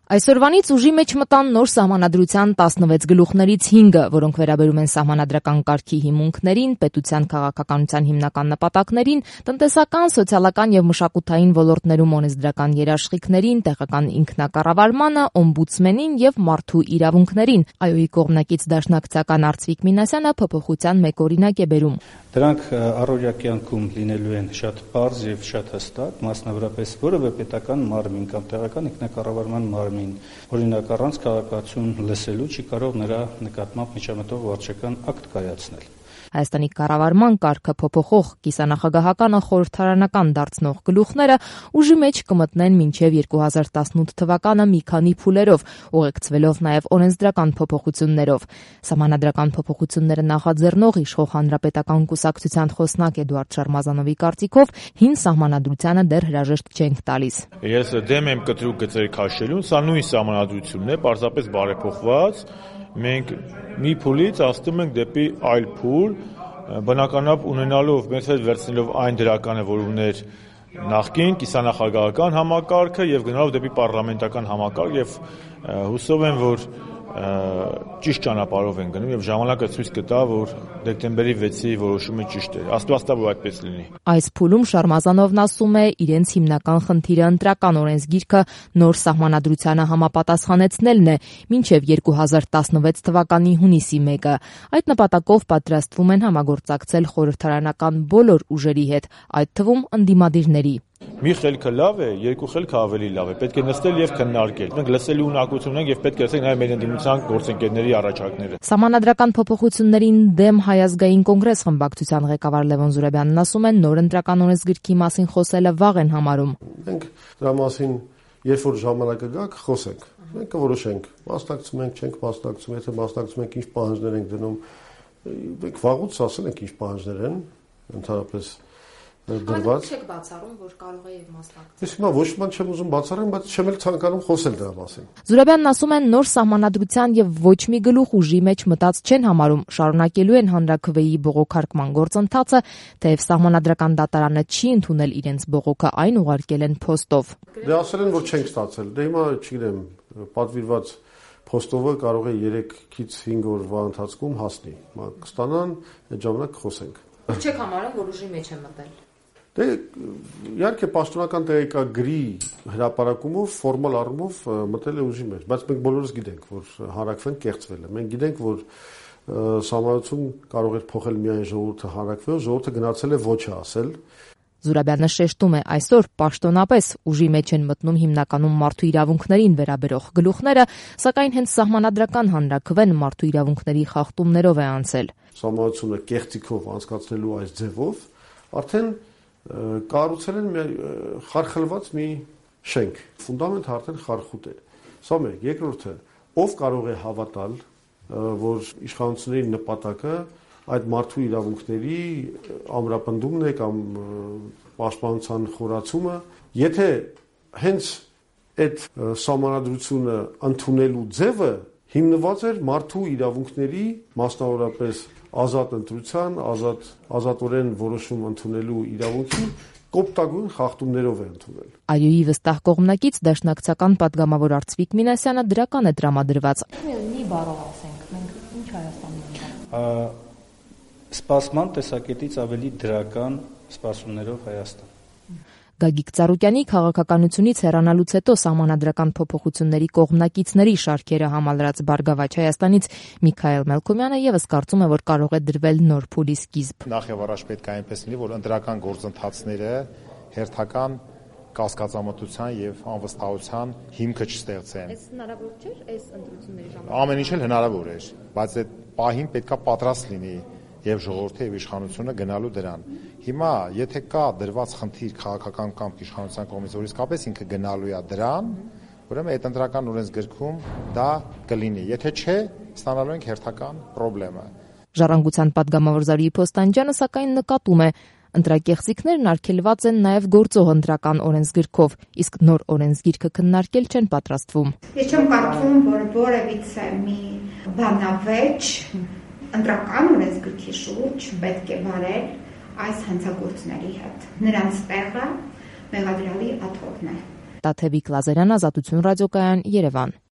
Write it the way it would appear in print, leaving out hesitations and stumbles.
Այսօրվանից ուժի մեջ մտան նոր սահմանադրության 16 գլուխներից 5-ը, որոնք վերաբերում են սահմանադրական կարգի հիմունքներին, պետության քաղաքականության հիմնական նպատակներին, տնտեսական, սոցիալական եւ մշակութային ոլորտներում օրենսդրական երաշխիքներին, տեղական ինքնակառավարմանը, օմբուդսմենին եւ մարդու իրավունքներին։ ԱՅՈ-ի կողմնակից դաշնակցական Արծվիկ Մինասյանը փոփոխության մեկ օրինակ է բերում։ Դրանք առօրյա կյանքում լինելու են շատ պարզ եւ շատ հստակ, մասնավորապես որևէ պետական մարմին կամ տեղական ինքնակառավարման մարմին, օրինակ առանց քաղաքացուն լսելու չի կարող նրա նկատմամբ միջամտող վարչական ակտ կայացնել։ Հայաստանի կառավարման կարգը փոփոխող կիսանախագահականը խորհրդարանական դարձնող գլուխները ուժի մեջ կմտնեն մինչև 2018 թվականը մի քանի փուլերով, ուղեկցվելով նաև օրենսդրական փոփոխություններով։ Սահմանադրական փոփոխությունները նախաձեռնող իշխող հանրապետական կուսակցության խոսնակ Էդուարդ Շարմազանովի կարծիքով հին սահմանադրությանը դեռ հրաժեշտ չենք տալիս։ Ես դեմ եմ կտրուկ գծեր քաշելուն, սա նույն սահմանադրությունն է, պարզապես բարեփոխված։ Մենք մի փուլից ասում ենք դեպի այլ փուլ, բնականաբար ունենալով մեծ հետ վերցնելով այն դրականը, որ ուներ նախկին կիսանախագահական համակարգը եւ գնալով դեպի պարլամենտական համակարգ եւ հուսով եմ, որ ճիշտ ճանապարհով են գնում եւ ժամանակը ցույց կտա, որ դեկտեմբերի 6-ի որոշումը ճիշտ է։ Աստված տա, որ այդպես լինի։ Այս փուլում Շարմազանովն ասում է, իրենց հիմնական խնդիրը ընտրական օրենսգիրքը նոր սահմանադրությանը համապատասխանեցնելն է մինչև 2016 թվականի հունիսի 1-ը։ Այդ նպատակով պատրաստվում են համագործակցել խորհրդարանական բոլոր ուժերի հետ, այդ թվում ընդդիմադիրների։ Մի խելքը լավ է, երկու խելքը ավելի լավ է։ Պետք է նստել եւ քննարկել։ Մենք լսելու ունակություն ունենք եւ պետք է լսենք նաեւ մեր ընդդիմության գործընկերների առաջարկները։ Սահմանադրական փոփոխություններին դեմ Հայ ազգային կոնգրես խմբակցության ղեկավար Լևոն Զուրաբյանն ասում է, նոր ընտրական օրենսգրքի մասին խոսելը վաղ են համարում։ Մենք դրա մասին երբ որ ժամանակը գա կխոսենք։ Մենք կորոշենք, մասնակցում ենք, չենք մասնակցում, եթե մասնակցում ենք, ինչ պահանջներ ենք դնում։ Մենք վաղուց ասել ենք, ինչ պահանջներ են, ընդհանրապես դրված։ Չեք բացառում, որ կարող է եւ մասնակցել։ Ես հիմա ոչ մի չեմ ուզում բացառեմ, բայց չեմ էլ ցանկանում խոսել դրա մասին։ Զուրաբյանն ասում է, նոր սահմանադրության եւ ոչ մի գլուխ ուժի մեջ մտած չեն համարում, շարունակելու են հանրաքվեի բողոքարկման գործընթացը, թեև սահմանադրական դատարանը չի ընդունել իրենց բողոքը, այն ուղարկել են փոստով։ Դե ասել են, որ չենք ստացել։ Դե հիմա չգիտեմ, պատվիրված փոստովը կարող է 3-ից 5 օրվա ընթացքում հասնի։ Կստանան, այդ ժամանակ խոսենք։ Չեք համարում, որ ուժի մեջ է մտել։ Դե իհարկե պաշտոնական տեղեկագրի հրապարակումով ֆորմալ առումով մտել է ուժի մեջ, բայց մենք բոլորս գիտենք, որ հանրաքվեն կեղծվել է։ Մենք գիտենք, որ սահմանադրություն կարող է փոխել միայն ժողովուրդը հանրաքվեով, ժողովուրդը գնացել է ոչը ասել։ Զուրաբյանը շեշտում է, այսօր պաշտոնապես ուժի մեջ են մտնում հիմնականում մարդու իրավունքներին վերաբերող գլուխները, սակայն հենց սահմանադրական հանրաքվեն մարդու իրավունքների խախտումներով է անցել։ Սահմանադրությունը կեղծիքով անցկացնելու այս ձևով արդեն կառուցել են խարխլված մի շենք, ֆունդամենտը արդեն խարխուտ է։ Սա մեկ, երկրորդը, ով կարող է հավատալ, որ իշխանությունների նպատակը այդ մարդու իրավունքների ամրապնդումն է կամ պաշտպանության խորացումը, եթե հենց այդ սահմանադրությունը ընդունելու ձևը հիմնված էր մարդու իրավունքների, մասնավորապես ազատ ընտրության, ազատորեն որոշում ընդունելու իրավունքի կոպտագույն խախտումներով է ընդունել։ ԱՅՈ-ի վստահ կողմնակից դաշնակցական պատգամավոր Արծվիկ Մինասյանը դրական է տրամադրված։ Մի բառով ասենք, մենք ինչ Հայաստանում ենք։ Սպասման տեսակետից ավելի դրական սպասումներով Հայաստան։ Գագիկ Ծառուկյանի քաղաքականությունից հեռանալուց հետո սահմանադրական փոփոխությունների կողմնակիցների շարքերը համալրած Բարգավաճ Հայաստանից Միքայել Մելքոմյանը եւս կարծում է, որ կարող է դրվել նոր փուլի սկիզբ։ Նախ եւ առաջ պետք է այնպես լինի, որ ընտրական գործընթացները հերթական կասկածամտության եւ անվստահության հիմքը չստեղծեն։ Այս հնարավոր չէ, այս ընտրությունների ժամանակ։ Ամեն ինչ էլ հնարավոր է, բայց այդ պահին պետքա պատրաստ լինի եւ ժողովրդի եւ իշխանությունը գնալու դրան։ Հիմա եթե կա դրված խնդիր քաղաքական կամ իշխանության կողմից, որ իսկապես ինքը գնալու է դրան, ուրեմն այդ ընտրական օրենսգրքում դա կլինի։ Եթե չէ, ստանալու ենք հերթական խնդրեմը։ Ժառանգության պատգամավոր Զարուհի Փոստանջյանը սակայն նկատում է, ընտրակեղծիքներն արգելված են նաև գործող ընտրական օրենսգրքով, իսկ նոր օրենսգիրքը քննարկել չեն պատրաստվում։ Ես չեմ կարծում, որ որևիցե մի բանավեճ ընտրական օրենսգրքի շուրջ պետք է վարել այս հանցագործների հետ։ Նրանց տեղը մեղադրյալի աթոռն է։ Տաթևիկ Լազարյան, Ազատություն ռադիոկայան, Երևան։